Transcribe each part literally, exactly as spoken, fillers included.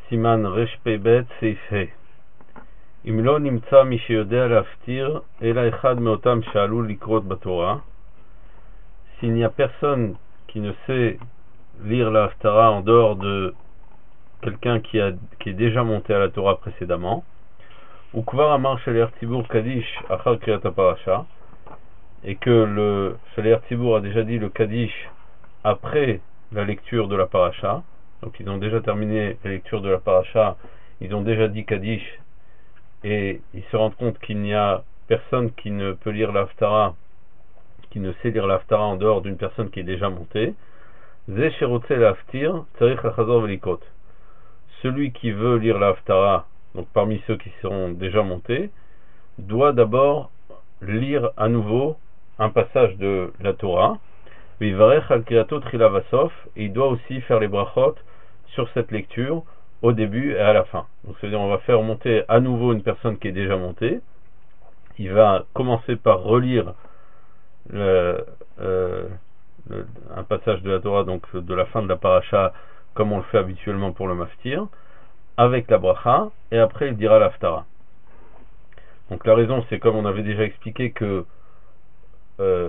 סימן רשפ"ב סעיף ה' אם לא נמצא מי שיודע להפטיר אלא אחד מאותם שעלול לקרות בתורה, s'il n'y a personne qui ne sait lire la haftara en dehors de quelqu'un qui, a, qui est déjà monté à la Torah précédemment, ou kvar amar shaliach tzibur kadish achar kriyat parasha, et que le shaliach tzibur a déjà dit le kadish après la lecture de la parasha, donc ils ont déjà terminé la lecture de la parasha, ils ont déjà dit kadish, et ils se rendent compte qu'il n'y a personne qui ne peut lire la haftara, qui ne sait lire la haftara en dehors d'une personne qui est déjà montée. Ze sherotze la haftir tzarich lachazor velikot. Celui qui veut lire la haftara, donc parmi ceux qui seront déjà montés, doit d'abord lire à nouveau un passage de la Torah. Vivarech al kriyato trila vasof, et il doit aussi faire les brachot sur cette lecture au début et à la fin. Donc c'est-à-dire on va faire monter à nouveau une personne qui est déjà montée. Il va commencer par relire le, euh, le, un passage de la Torah, donc de la fin de la paracha, comme on le fait habituellement pour le maftir, avec la bracha, et après il dira l'haftara. Donc la raison, c'est comme on avait déjà expliqué que euh,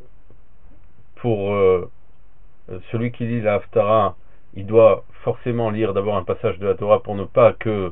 pour euh, celui qui lit la haftara, il doit forcément lire d'abord un passage de la Torah pour ne pas que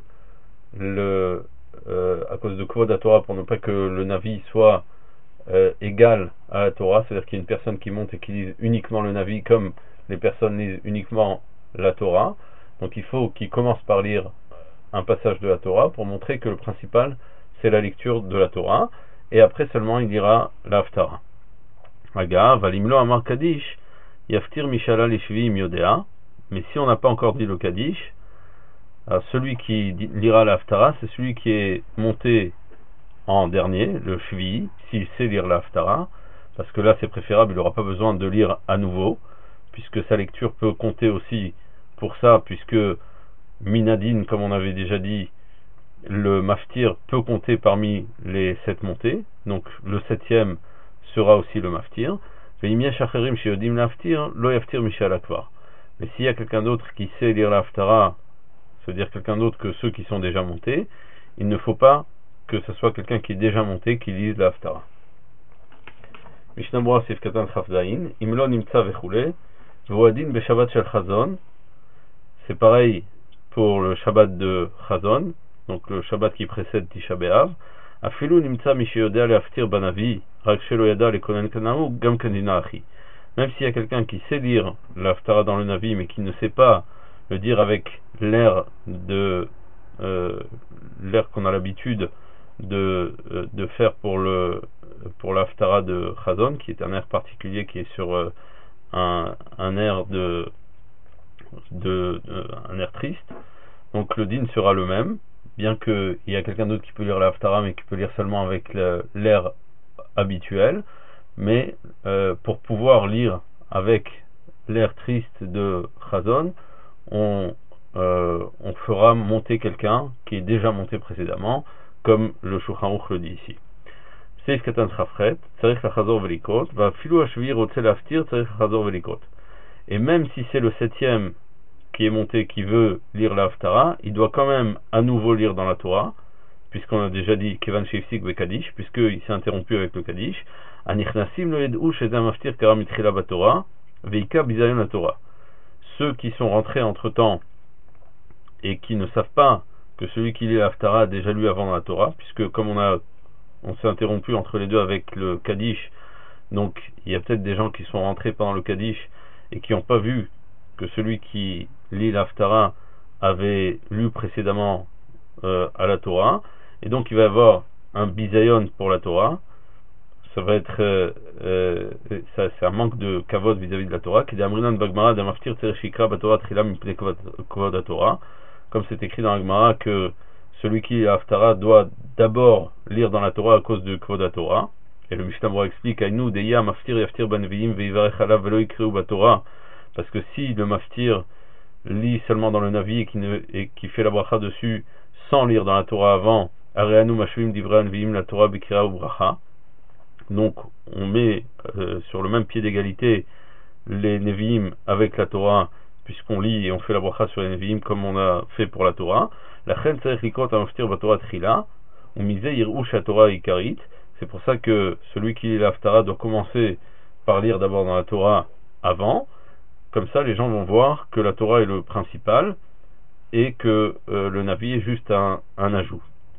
le euh, à cause de Kvod la Torah, pour ne pas que le Navi soit euh, égal à la Torah, c'est-à-dire qu'il y a une personne qui monte et qui lise uniquement le Navi comme les personnes lisent uniquement la Torah. Donc il faut qu'il commence par lire un passage de la Torah pour montrer que le principal c'est la lecture de la Torah, et après seulement il lira la haftara. Aga valimlo amar kadish yaftir mishala lishviim yodea. Mais si on n'a pas encore dit le Kaddish, alors celui qui lira la haftara, c'est celui qui est monté en dernier, le Shvi, s'il sait lire la haftara, parce que là c'est préférable, il n'aura pas besoin de lire à nouveau, puisque sa lecture peut compter aussi pour ça, puisque Minadine, comme on avait déjà dit, le maftir peut compter parmi les sept montées, donc le septième sera aussi le maftir. Mais s'il y a quelqu'un d'autre qui sait lire la haftara, c'est-à-dire quelqu'un d'autre que ceux qui sont déjà montés, il ne faut pas que ce soit quelqu'un qui est déjà monté qui lise la haftara. Mishnah Berurah Sif Katan Chafzaïn, Imlo Nimtza Vechule, Voadin Beshabbat Shel Chazon. C'est pareil pour le Shabbat de Chazon, donc le Shabbat qui précède Tisha B'Av. Afilu Nimtza Mishiyodea Le'aftir Banavi, Rak Shelo Yada Le'konen Kanamu, Gam Kanina Achi. Même s'il y a quelqu'un qui sait lire l'haftara dans le Navi, mais qui ne sait pas le dire avec l'air de euh, l'air qu'on a l'habitude de, de faire pour le pour l'haftara de Chazon, qui est un air particulier, qui est sur euh, un, un air de, de, de un air triste. Donc le din sera le même, bien qu'il y a quelqu'un d'autre qui peut lire l'haftara, mais qui peut lire seulement avec l'air habituel. Mais euh, pour pouvoir lire avec l'air triste de Chazon, on, euh, on fera monter quelqu'un qui est déjà monté précédemment, comme le Shulchan Aruch le dit ici. Seif Katan Chafret, Tzarich Lachazor Velikot, va Filu Hashvi Rotze Laftir, Tzarich Lachazor Velikot. Et même si c'est le septième qui est monté qui veut lire la haftara, il doit quand même à nouveau lire dans la Torah, puisqu'on a déjà dit Kevan Sheifsik Ve Kaddish, puisqu'il s'est interrompu avec le Kaddish. Anichnasim lo yed'u sheza maftir kara mitchila batorah veika bizayon la Torah. Ceux qui sont rentrés entre temps et qui ne savent pas que celui qui lit la haftara a déjà lu avant dans la Torah, puisque comme on a on s'est interrompu entre les deux avec le Kaddish, donc il y a peut-être des gens qui sont rentrés pendant le Kaddish et qui n'ont pas vu que celui qui lit la haftara avait lu précédemment euh, à la Torah, et donc il va y avoir un bizayon pour la Torah. Ça va être euh, euh, ça, c'est un manque de kavod vis-à-vis de la Torah, qui d'amrinan bagmara d'amaftir tereshikra batorah trila mipne kavod la Torah, comme c'est écrit dans la Gemara que celui qui lit la haftara doit d'abord lire dans la Torah à cause de kavod la Torah. Et le Mishnah Berurah explique Aïnou deya maftir yaftir banviim veivarech alav velo yikreu batorah, parce que si le maftir lit seulement dans le Navi et qui, ne, et qui fait la bracha dessus sans lire dans la Torah avant, areanu mashvim divrei anviim la Torah bikira ou bracha. Donc on met euh, sur le même pied d'égalité les Nevi'im avec la Torah, puisqu'on lit et on fait la bracha sur les Nevi'im comme on a fait pour la Torah. La chen tzarich likrot hamaftir batorah tchila, ou misé yir'u shatorah ikarit. C'est pour ça que celui qui lit l'Haftara doit commencer par lire d'abord dans la Torah avant. Comme ça, les gens vont voir que la Torah est le principal et que euh, le Navi est juste un, un ajout.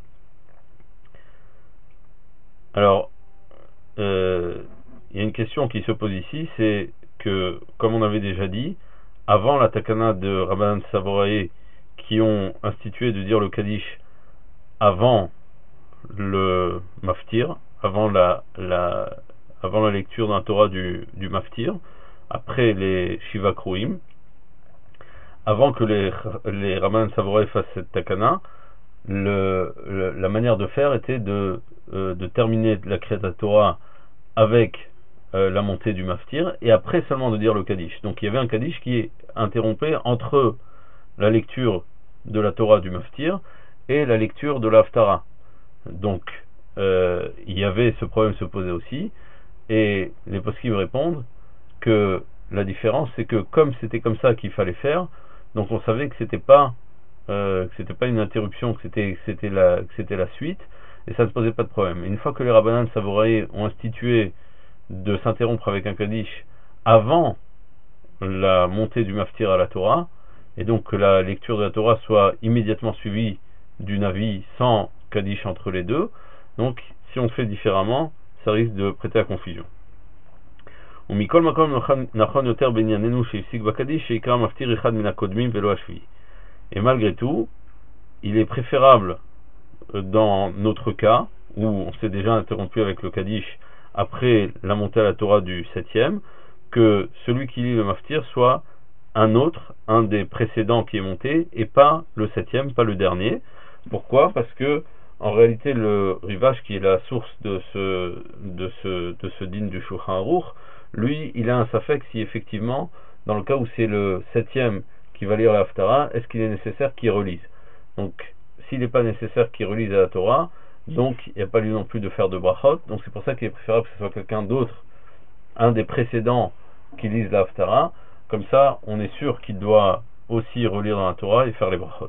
Alors, euh, il y a une question qui se pose ici, c'est que, comme on avait déjà dit, avant la takana de Rabbanan Savorae qui ont institué de dire le Kaddish avant le maftir, avant la, la, avant la lecture d'un Torah du, du maftir, après les Shiva Kruim, avant que les, les Rabbanan Savorae fassent cette takana, le, le, la manière de faire était de, euh, de terminer la Kriyat Torah avec euh, la montée du maftir et après seulement de dire le Kaddish. Donc il y avait un Kaddish qui interrompait entre la lecture de la Torah du maftir et la lecture de la Haftara. Donc euh, il y avait ce problème se posait aussi, et les poskim répondent que la différence c'est que comme c'était comme ça qu'il fallait faire, donc on savait que c'était pas euh, que c'était pas une interruption, que c'était que c'était la que c'était la suite, et ça ne posait pas de problème. Et une fois que les Rabbanan Savorae ont institué de s'interrompre avec un Kaddish avant la montée du maftir à la Torah, et donc que la lecture de la Torah soit immédiatement suivie du Navi sans Kaddish entre les deux, donc si on fait différemment, ça risque de prêter à confusion. Et malgré tout, il est préférable dans notre cas, où on s'est déjà interrompu avec le Kaddish après la montée à la Torah du septième, que celui qui lit le maftir soit un autre, un des précédents qui est monté, et pas le septième, pas le dernier. Pourquoi? Parce que en réalité le Rivash, qui est la source de ce de ce de ce din du Shulchan Aruch, lui il a un safek si effectivement dans le cas où c'est le septième qui va lire la Haftara, est-ce qu'il est nécessaire qu'il relise? Donc s'il n'est pas nécessaire qu'il relise à la Torah, donc il n'y a pas lieu non plus de faire de brachot. Donc c'est pour ça qu'il est préférable que ce soit quelqu'un d'autre, un des précédents qui lise la Haftara. Comme ça on est sûr qu'il doit aussi relire dans la Torah et faire les brachot.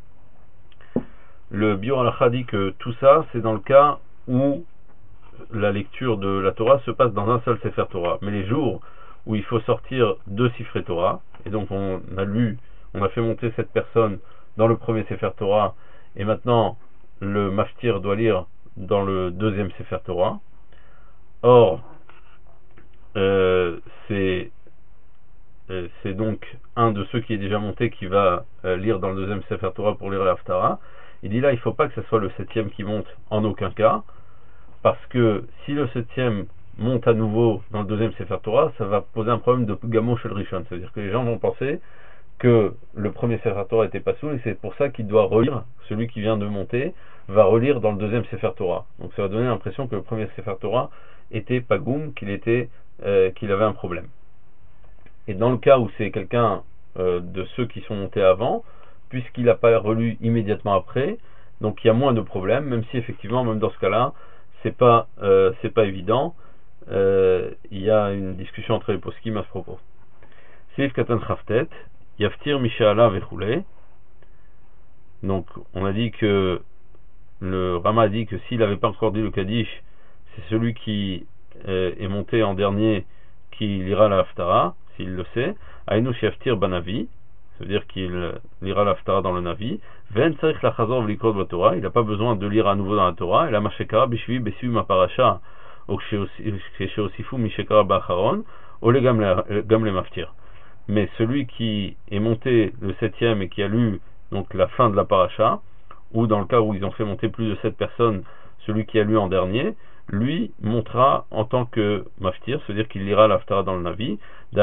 Le Biur Halacha dit que tout ça c'est dans le cas où la lecture de la Torah se passe dans un seul Sefer Torah. Mais les jours où il faut sortir deux Sifrei Torah, et donc on a lu, on a fait monter cette personne dans le premier Sefer Torah, et maintenant le maftir doit lire dans le deuxième Sefer Torah. Or, euh, c'est euh, c'est donc un de ceux qui est déjà monté qui va euh, lire dans le deuxième Sefer Torah pour lire la Haftara. Il dit là, il ne faut pas que ce soit le septième qui monte en aucun cas, parce que si le septième monte à nouveau dans le deuxième Sefer Torah, ça va poser un problème de Gamo Shel Rishon. C'est-à-dire que les gens vont penser que le premier Sefer Torah était pas soul, et c'est pour ça qu'il doit relire, celui qui vient de monter va relire dans le deuxième Sefer Torah. Donc ça va donner l'impression que le premier Sefer Torah était Pagoum, qu'il était, euh, qu'il avait un problème. Et dans le cas où c'est quelqu'un euh, de ceux qui sont montés avant, puisqu'il n'a pas relu immédiatement après, donc il y a moins de problèmes, même si effectivement, même dans ce cas-là, c'est pas, euh, c'est pas évident. Euh, il y a une discussion entre les poskim à ce propos. Seif Katan Chaftet, Yaftir Mishala Vechoulé. Donc, on a dit que le Rama a dit que s'il n'avait pas encore dit le Kaddish, c'est celui qui euh, est monté en dernier qui lira la Haftara, s'il le sait. Aïnou Yaftir Banavi, ça veut dire qu'il lira la Haftara dans le Navi. Ven Tzarich Lachazor V'Likrot B'Torah, il n'a pas besoin de lire à nouveau dans la Torah. Et la Mashekara Bishvi Besiu Maparasha, Oksheosifu Mishekara B'Acharon, Ole Gamle Maftir. Mais celui qui est monté le septième et qui a lu donc la fin de la paracha, ou dans le cas où ils ont fait monter plus de sept personnes, celui qui a lu en dernier, lui montera en tant que maftir, c'est-à-dire qu'il lira l'Haftara dans le Navi,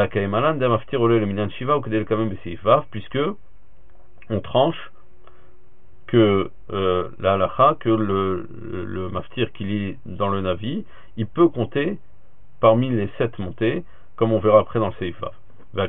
puisque on tranche que euh, la halacha, que le, le, le maftir qui lit dans le Navi, il peut compter parmi les sept montées, comme on verra après dans le Seif Vav. Dans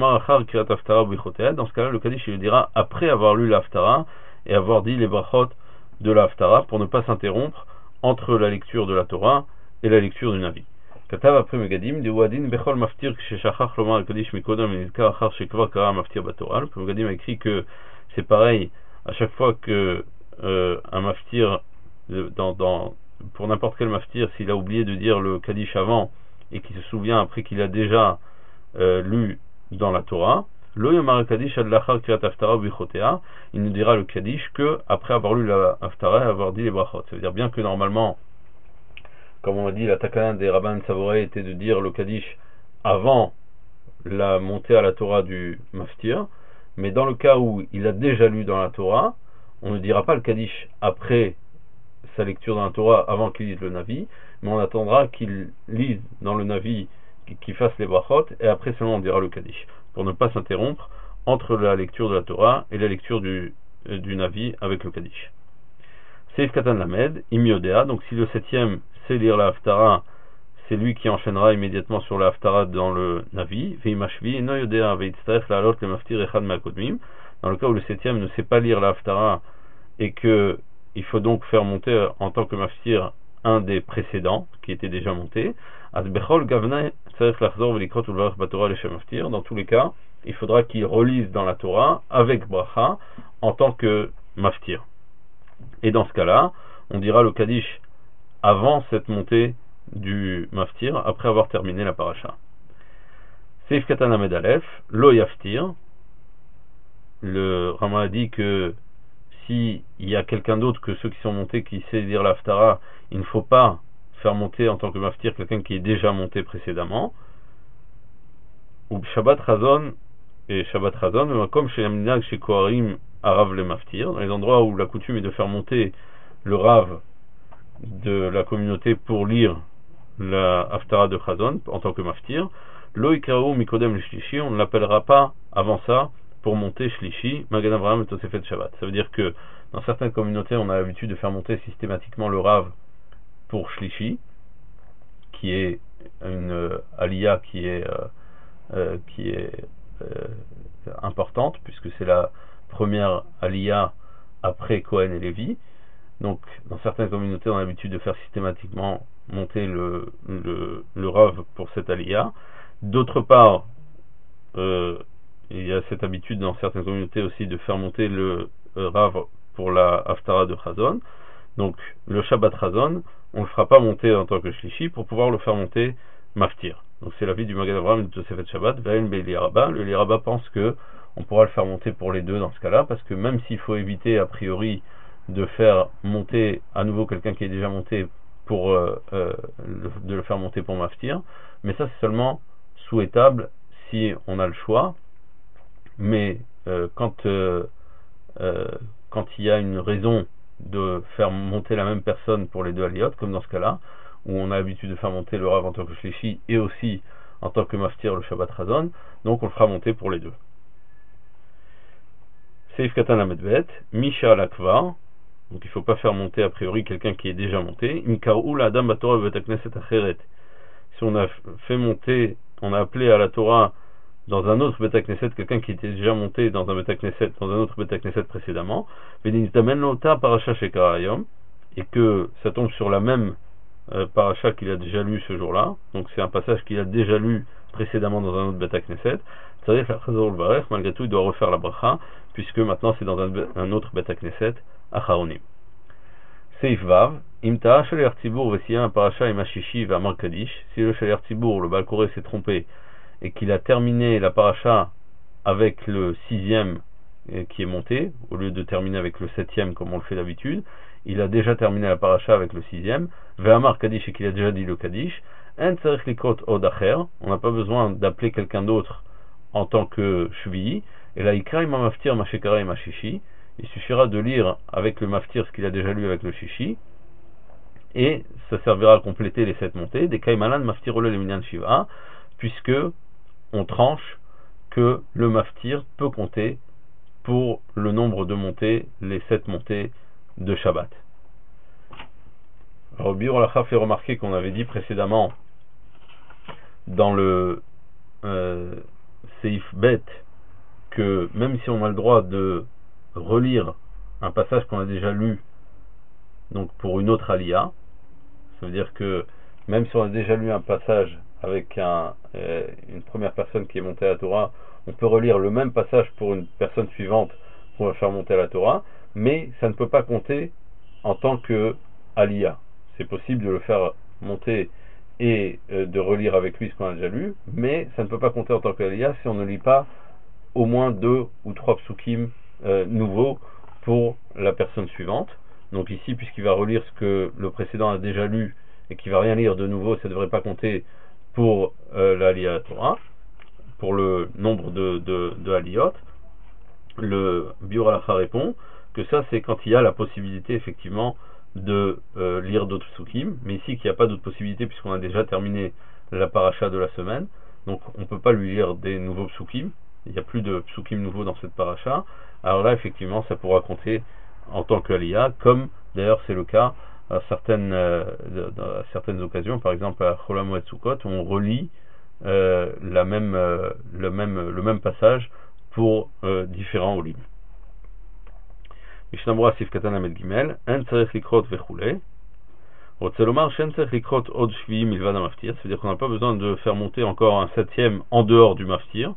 ce cas-là, le Kaddish il le dira après avoir lu l'Haftara et avoir dit les brachot de l'Haftara pour ne pas s'interrompre entre la lecture de la Torah et la lecture du Navi. כתב après Megadim, de Wadin Bechol Maftir Ksheshachach Lomar Kadish Mikodam Nizkar Achar Shekvar Kara Maftir Batorah. Le Megadim a écrit que c'est pareil à chaque fois que euh, un maftir, dans, dans, pour n'importe quel maftir, s'il a oublié de dire le Kadish avant et qu'il se souvient après qu'il a déjà euh, lu dans la Torah, Lo Yomar Kadish Ad Lachar Kriyat Haftara Bichotea, il ne dira le Kadish que après avoir lu la Haftara et avoir dit les brachot. Ça veut dire bien que normalement, comme on a dit, la takana des rabbins Savoray était de dire le Kaddish avant la montée à la Torah du maftir, mais dans le cas où il a déjà lu dans la Torah, on ne dira pas le Kaddish après sa lecture dans la Torah, avant qu'il lise le Navi, mais on attendra qu'il lise dans le Navi, qu'il fasse les brachot, et après seulement on dira le Kaddish, pour ne pas s'interrompre entre la lecture de la Torah et la lecture du, du Navi avec le Kaddish. Seif Katan Lamed, Imiodea, donc si le septième c'est lire la Haftara, c'est lui qui enchaînera immédiatement sur la Haftara dans le Navi. Veimashvi, Noyodea, Veitztarech, la Alot, le Maftir, Echad Makodmim. Dans le cas où le septième ne sait pas lire la Haftara et que il faut donc faire monter en tant que Maftir un des précédents qui était déjà monté. Asbechol, Gavna, Tzarech, Lachzor, Velikot, Ulvarech, Batora, Leshem Maftir. Dans tous les cas, il faudra qu'il relise dans la Torah avec Bracha en tant que Maftir. Et dans ce cas-là, on dira le Kaddish avant cette montée du maftir, après avoir terminé la paracha. Seif Katan Lamed Aleph, Lo Yaftir. Le Rama a dit que s'il y a quelqu'un d'autre que ceux qui sont montés qui sait dire la Haftara, il ne faut pas faire monter en tant que maftir quelqu'un qui est déjà monté précédemment. Ou Shabbat Razon et Shabbat Razon, comme chez Yamnag, chez Koharim, Arav le maftir, dans les endroits où la coutume est de faire monter le Rav de la communauté pour lire la Haftara de Chazon en tant que maftir, Lo Ikrao Mikodem le Shlishi, on ne l'appellera pas avant ça pour monter Shlishi, Magan Avraham et Tosefet Shabbat. Ça veut dire que dans certaines communautés, on a l'habitude de faire monter systématiquement le Rav pour Shlishi, qui est une euh, aliyah qui est, euh, euh, qui est euh, importante, puisque c'est la première aliyah après Kohen et Lévi. Donc, dans certaines communautés, on a l'habitude de faire systématiquement monter le, le, le Rav pour cette aliyah. D'autre part, euh, il y a cette habitude dans certaines communautés aussi de faire monter le euh, Rav pour la Haftara de Chazon. Donc, le Shabbat Chazon, on ne le fera pas monter en tant que Shlishi pour pouvoir le faire monter Maftir. Donc, c'est l'avis du Magen Avraham de Tosefet Shabbat. Ve'en Be'Eliyarabba. Le Eliyarabba pense que on pourra le faire monter pour les deux dans ce cas-là, parce que même s'il faut éviter a priori de faire monter à nouveau quelqu'un qui est déjà monté pour euh, euh, le, de le faire monter pour Maftir, mais ça c'est seulement souhaitable si on a le choix. Mais euh, quand euh, euh, quand il y a une raison de faire monter la même personne pour les deux aliyot, comme dans ce cas-là, où on a l'habitude de faire monter le Rav en tant que Shlishi et aussi en tant que Maftir le Shabbat Razon, donc on le fera monter pour les deux. Seif Katan Lamed Bet, Misha Lakvar. Donc il ne faut pas faire monter a priori quelqu'un qui est déjà monté. Si on a fait monter, on a appelé à la Torah dans un autre Beta Knesset quelqu'un qui était déjà monté dans un Beta Knesset, dans un autre Beta Knesset précédemment, et que ça tombe sur la même euh, paracha qu'il a déjà lu ce jour-là, donc c'est un passage qu'il a déjà lu précédemment dans un autre Beta Knesset, malgré tout il doit refaire la bracha, puisque maintenant c'est dans un, un autre Beta Knesset Acharonim. Seif Vav, Imta Shaler Tzibour Vesiya Paracha Imashishi Vamar Kadish. Si le Shaler Tzibour, le Balkoré, s'est trompé et qu'il a terminé la paracha avec le sixième qui est monté, au lieu de terminer avec le septième comme on le fait d'habitude, il a déjà terminé la paracha avec le sixième, Vamar Kadish, et qu'il a déjà dit le Kadish, En Tzarech Likot Od Acher, on n'a pas besoin d'appeler quelqu'un d'autre en tant que Shvi'i, et là Ikra Ima Maftir Mashekara Imashishi. Il suffira de lire avec le maftir ce qu'il a déjà lu avec le shishi, et ça servira à compléter les sept montées, des kaimalan maftirole le minyan shiva, puisque on tranche que le maftir peut compter pour le nombre de montées, les sept montées de Shabbat. Alors, Biur Halacha fait remarquer qu'on avait dit précédemment dans le euh, Seif Bet que même si on a le droit de relire un passage qu'on a déjà lu donc pour une autre aliyah, ça veut dire que même si on a déjà lu un passage avec un, euh, une première personne qui est montée à la Torah, on peut relire le même passage pour une personne suivante qu'on va faire monter à la Torah, mais ça ne peut pas compter en tant que aliyah. C'est possible de le faire monter et euh, de relire avec lui ce qu'on a déjà lu, mais ça ne peut pas compter en tant qu'aliyah si on ne lit pas au moins deux ou trois psukim euh, nouveaux pour la personne suivante. Donc ici, puisqu'il va relire ce que le précédent a déjà lu et qu'il va rien lire de nouveau, ça ne devrait pas compter pour euh, l'aliyah Torah, pour le nombre de, de, de aliyot. Le Biur Halacha répond que ça c'est quand il y a la possibilité effectivement de euh, lire d'autres psukim, mais ici qu'il n'y a pas d'autre possibilité puisqu'on a déjà terminé la paracha de la semaine, donc on ne peut pas lui lire des nouveaux psukim, il n'y a plus de psukim nouveaux dans cette paracha. Alors là effectivement ça pourra compter en tant qu'aliyah, comme d'ailleurs c'est le cas à certaines, euh, à certaines occasions, par exemple à Chol HaMoed Sukkot, où on relit euh, la même, euh, le, même, le même passage pour euh, différents olim. Mishnah Berurah Sif Katan Lamed Gimel, En Tzarech Likrot Vechulei. Rotze lomar She'en Tzarech Likrot Od Shvi'i Milvad HaMaftir, c'est-à-dire qu'on n'a pas besoin de faire monter encore un septième en dehors du maftir.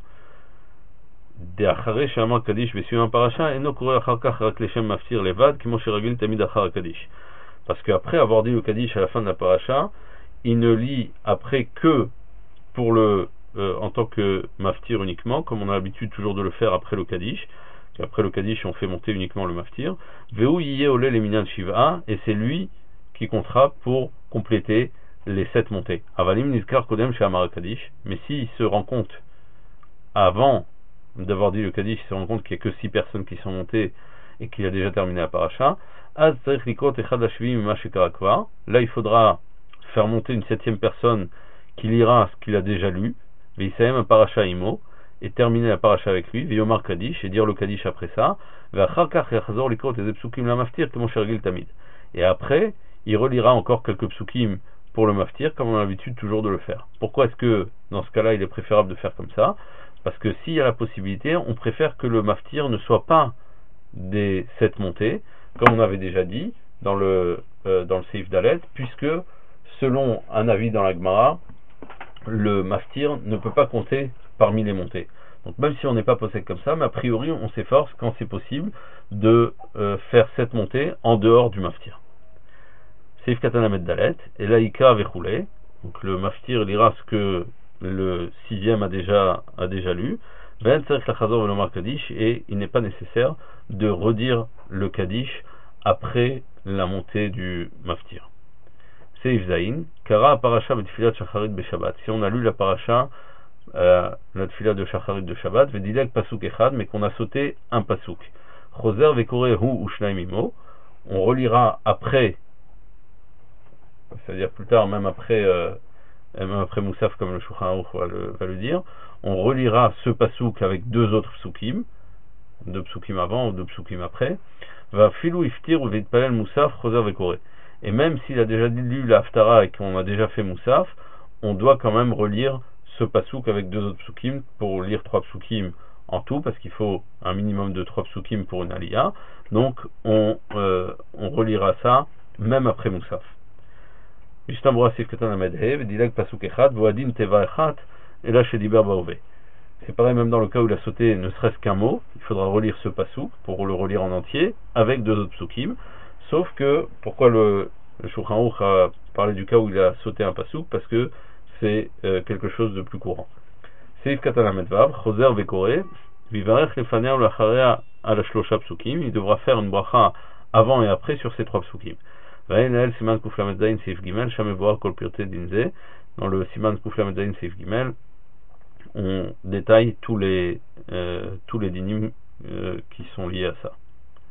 De'achare she'amar Kaddish B'siyum HaParasha, eno koreh achar kach rak leshem maftir levad, kimo sheragil tamid achar Kaddish. Parce qu'après avoir dit le Kaddish à la fin de la paracha, il ne lit après que pour le euh, en tant que maftir uniquement, comme on a l'habitude toujours de le faire après le Kaddish. Après le Kaddish, on fait monter uniquement le maftir. Ve'hu yiyeh oleh leminyan shiv'a, et c'est lui qui comptera pour compléter les sept montées. Avalim nizkar kodem she'amar Kaddish, mais s'il se rend compte avant d'avoir dit le Kaddish, il se rend compte qu'il n'y a que six personnes qui sont montées et qu'il a déjà terminé la paracha, az tzarich likrot echad hashvi'im mima shekara kvar. Là, il faudra faire monter une septième personne qui lira ce qu'il a déjà lu, ve'isayem ha'parasha imo, et terminer la paracha avec lui, ve'yomar Kaddish, et dire le Kaddish après ça, ve'achar kach yachzor likrot ez psukim la maftir kemo sheragil tamid. Et après, il relira encore quelques psukim pour le maftir, comme on a l'habitude toujours de le faire. Pourquoi est-ce que, dans ce cas-là, il est préférable de faire comme ça? Parce que s'il y a la possibilité, on préfère que le maftir ne soit pas des sept montées, comme on avait déjà dit dans le, euh, dans le Seif Dalet, puisque, selon un avis dans la Gemara, le maftir ne peut pas compter parmi les montées. Donc même si on n'est pas posé comme ça, mais a priori on s'efforce quand c'est possible de euh, faire cette montée en dehors du maftir. Seif Katan Lamed Dalet, et laïka vechulei, donc le maftir lira ce que le sixième a déjà, a déjà lu, ve'en tzarich lachazor ve'lomar Kaddish, et il n'est pas nécessaire de redire le Kaddish après la montée du maftir. Seif Zayin, Kara Parasha Betfilat Shacharit Beshabbat. Si on a lu la Parasha, euh, la Tfilat de Shacharit de Shabbat, Vedileg Pasuk Echad, mais qu'on a sauté un Pasuk. Choser Vekore Hu Ushnaim Imo, on relira après, c'est-à-dire plus tard, même après, euh, même après Moussaf, comme le Shulchan Aruch va le, va le dire, on relira ce Pasuk avec deux autres Psukim, deux Psukim avant ou deux Psukim après. Va Filou Iftir ou Vedpalel Moussaf Choser Vekore. Et même s'il a déjà lu la Haftara et qu'on a déjà fait Moussaf, on doit quand même relire ce pasouk avec deux autres psukim pour lire trois psukim en tout, parce qu'il faut un minimum de trois psukim pour une aliyah. Donc on, euh, on relira ça même après Moussaf. Mishnah Berurah Sif Katan Lamed He, Vedileg Pasuk Echad, Voadin Teva Echat, et là chez Diber Baove. C'est pareil même dans le cas où il a sauté ne serait-ce qu'un mot, il faudra relire ce pasouk pour le relire en entier avec deux autres psukim. Sauf que, pourquoi le, le Shulchan Aruch a parlé du cas où il a sauté un pasouk? Parce que c'est euh, quelque chose de plus courant. Seif Katan Lamed Vav, Choser Vekore, Vivarech Lefanea Ulacharea ala Shlosha Psukim, il devra faire une bracha avant et après sur ces trois psukim. Vaenel Siman Kuf Lamed Zayin Seif Gimel, Shamevoar Kol Pirte Dinze, dans le Siman Kuf Lamed Zayin Seif Gimel, on détaille tous les, euh, tous les dinim euh, qui sont liés à ça.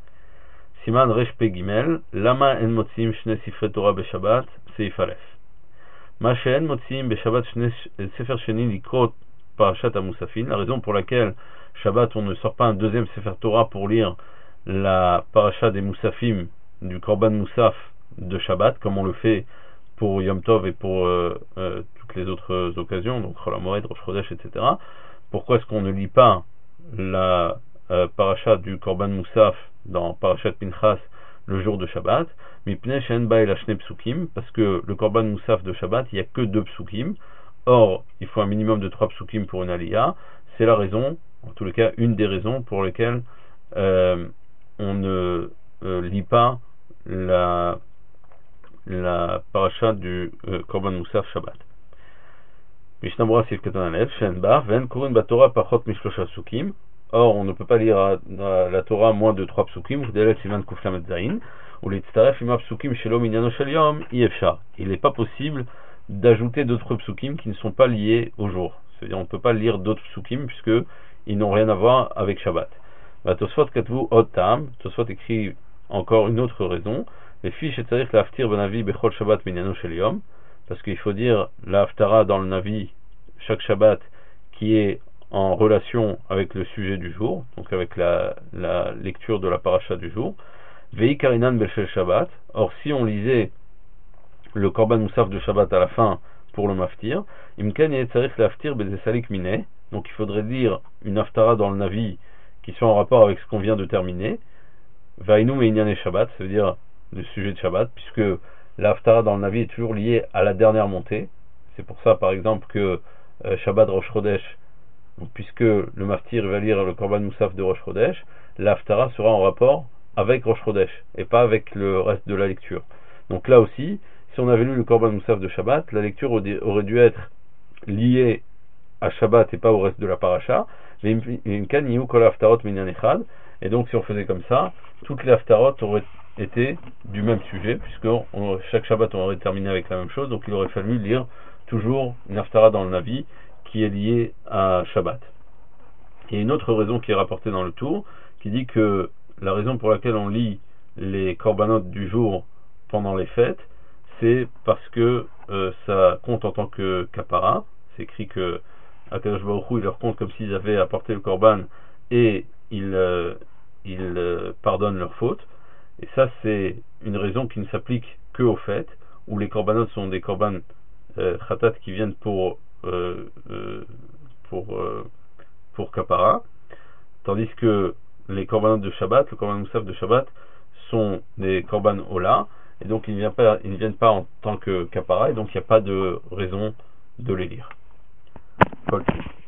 Siman Resh Pe Gimel, Lama en motzim shne sifre Torah beshabbat, Seif Aleph. Ma she'en motzim beshabbat shne sefer sheni likrot parashat ha-Musafin. La raison pour laquelle Shabbat on ne sort pas un deuxième sefer Torah pour lire la parasha des Musafim du Korban Musaf de Shabbat, comme on le fait pour Yom Tov et pour euh, euh, toutes les autres occasions, donc Chol HaMoed, Rosh Chodesh, et cetera. Pourquoi est-ce qu'on ne lit pas la euh, parasha du Korban Musaf dans Parashat Pinchas le jour de Shabbat, mipnei she'en ba ela shne psukim, parce que le korban moussaf de Shabbat, il n'y a que deux psukim. Or, il faut un minimum de trois psukim pour une aliyah. C'est la raison, en tous les cas, une des raisons pour lesquelles euh, on ne euh, lit pas la, la paracha du euh, korban moussaf Shabbat. Mishnah Berurah Sif Katan Aleph, she'en ba ve'en kurin baTorah pachot mishlosha psukim. Or, on ne peut pas lire à, à la Torah moins de trois psukim, ou les tzaref ima psukim shelo minyano shel yom, il n'est pas possible d'ajouter d'autres psukim qui ne sont pas liés au jour. C'est-à-dire, on ne peut pas lire d'autres psukim puisque ils n'ont rien à voir avec Shabbat. Tosfot katvu od tam, Tosfot écrit encore une autre raison, les fiches et tzarich la haftir ben avi bechol Shabbat minyano shel yom, parce qu'il faut dire la haftara dans le Navi chaque Shabbat qui est en relation avec le sujet du jour, donc avec la, la lecture de la paracha du jour. Vei karinan belshel Shabbat. Or, si on lisait le korban moussaf de Shabbat à la fin pour le maftir, imkan yetzarich laftir bezesalik mineh. Donc, il faudrait lire une haftara dans le Navi qui soit en rapport avec ce qu'on vient de terminer. Vainu meinyane Shabbat, ça veut dire le sujet de Shabbat, puisque la haftara dans le Navi est toujours liée à la dernière montée. C'est pour ça, par exemple, que euh, Shabbat Rosh Chodesh, puisque le maftir va lire le korban moussaf de Rosh Chodesh, la haftara sera en rapport avec Rosh Chodesh et pas avec le reste de la lecture. Donc là aussi, si on avait lu le korban moussaf de Shabbat, la lecture aurait dû être liée à Shabbat et pas au reste de la paracha. Et donc si on faisait comme ça, toutes les haftarot auraient été du même sujet, puisque on, chaque Shabbat on aurait terminé avec la même chose, donc il aurait fallu lire toujours une haftara dans le Navi qui est lié à Shabbat. Il y a une autre raison qui est rapportée dans le tour, qui dit que la raison pour laquelle on lit les korbanot du jour pendant les fêtes, c'est parce que euh, ça compte en tant que kapara. C'est écrit que Akadosh Baruch Hu, il leur compte comme s'ils avaient apporté le korban et il, euh, il euh, pardonne leurs fautes. Et ça, c'est une raison qui ne s'applique que aux fêtes, où les korbanot sont des korban euh, khatat qui viennent pour Euh, euh, pour euh, pour kapara, tandis que les korbanot de Shabbat, le korban moussaf de Shabbat, sont des korban ola, et donc ils ne viennent pas, ils ne viennent pas en tant que kapara, et donc il n'y a pas de raison de les lire. Paul.